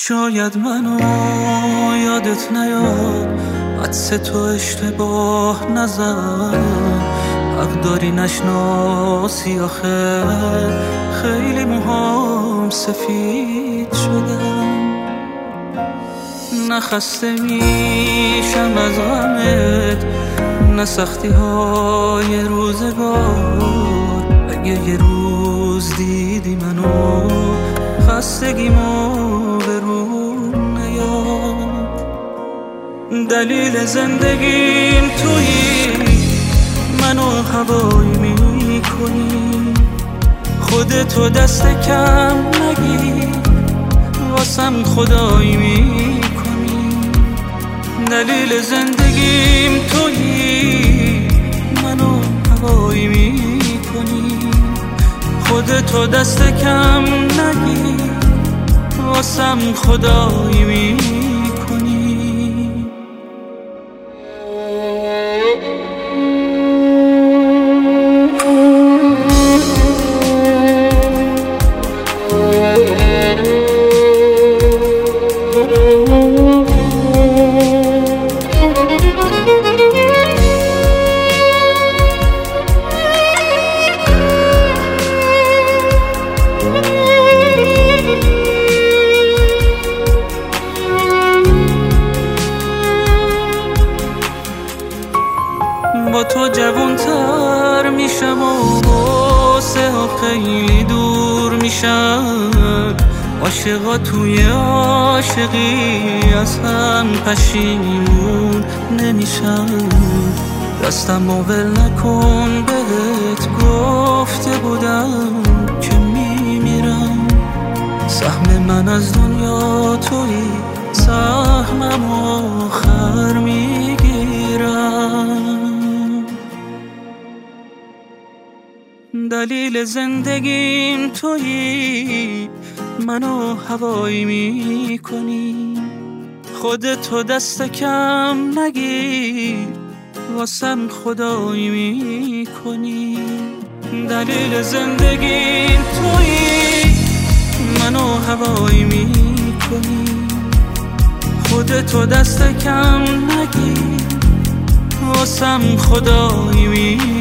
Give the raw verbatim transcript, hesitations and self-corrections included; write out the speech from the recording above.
شاید منو یادت نیاد، عدس تو اشتباه نزن، حق داری نشناسی آخه خیلی موهام سفید شدم. نخسته میشم از غمت، نه سختی های روزگار. اگه یه روز دیدی منو خستگیمو به رو نیاد. دلیل زندگیم تویی، منو هوایی میکنی، خودتو دست کم نگیر، واسم خدایی میکنی. دلیل زندگیم تویی، منو هوایی میکنی، خودتو دست کم نگیر، واسم خدایی میکنی. با تو جوانتر میشم و واسه ها خیلی دور میشم. عاشقا توی عاشقی از هم پشیمون نمیشم. دستم و ول نکن، بهت گفته بودم که میمیرم. سهم من از دنیا توی، سهمم آخر میگیرم. دلیل زندگیم تویی، منو هوایی میکنی، خودتو دست کم نگیر، واسم خدایی میکنی. دلیل زندگیم تویی، منو هوایی میکنی، خودتو دست کم نگیر، واسم خدایی میکنی.